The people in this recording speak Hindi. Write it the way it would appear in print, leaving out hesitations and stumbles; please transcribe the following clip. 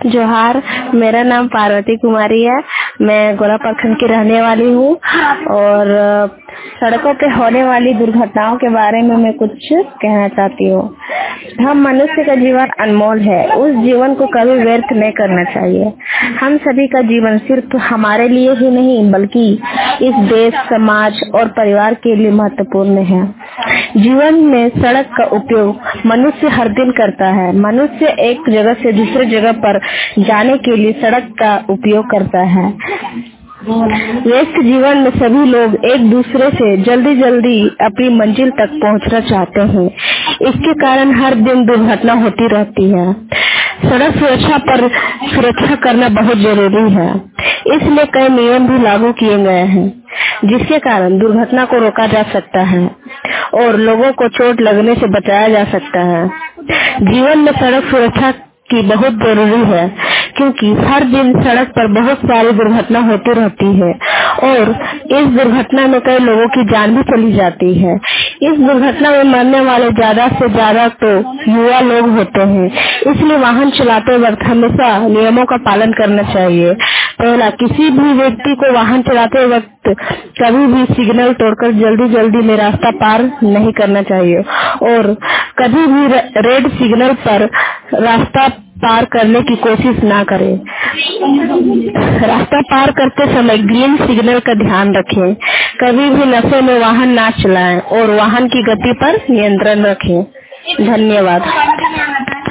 जोहार, मेरा नाम पार्वती कुमारी है। मैं गोरा प्रखंड की रहने वाली हूँ और सड़कों पे होने वाली दुर्घटनाओं के बारे में मैं कुछ कहना चाहती हूँ। हम मनुष्य का जीवन अनमोल है, उस जीवन को कभी व्यर्थ नहीं करना चाहिए। हम सभी का जीवन सिर्फ हमारे लिए ही नहीं बल्कि इस देश, समाज और परिवार के लिए महत्वपूर्ण है। जीवन में सड़क का उपयोग मनुष्य हर दिन करता है। मनुष्य एक जगह से दूसरे जगह पर जाने के लिए सड़क का उपयोग करता है। व्यस्त जीवन में सभी लोग एक दूसरे से जल्दी जल्दी अपनी मंजिल तक पहुंचना चाहते हैं। इसके कारण हर दिन दुर्घटना होती रहती है। सड़क सुरक्षा करना बहुत जरूरी है, इसलिए कई नियम भी लागू किए गए हैं जिसके कारण दुर्घटना को रोका जा सकता है और लोगों को चोट लगने से बचाया जा सकता है। जीवन में सड़क सुरक्षा की बहुत जरूरी है क्योंकि हर दिन सड़क पर बहुत सारी दुर्घटना होती रहती है और इस दुर्घटना में कई लोगों की जान भी चली जाती है। इस दुर्घटना में मरने वाले ज्यादा से ज्यादा तो युवा लोग होते हैं, इसलिए वाहन चलाते वक्त हमेशा नियमों का पालन करना चाहिए। पहला, किसी भी व्यक्ति को वाहन चलाते वक्त कभी भी सिग्नल तोड़कर जल्दी में रास्ता पार नहीं करना चाहिए और कभी भी रेड सिग्नल पर रास्ता पार करने की कोशिश ना करें। रास्ता पार करते समय ग्रीन सिग्नल का ध्यान रखें। कभी भी नशे में वाहन ना चलाएं और वाहन की गति पर नियंत्रण रखें। धन्यवाद।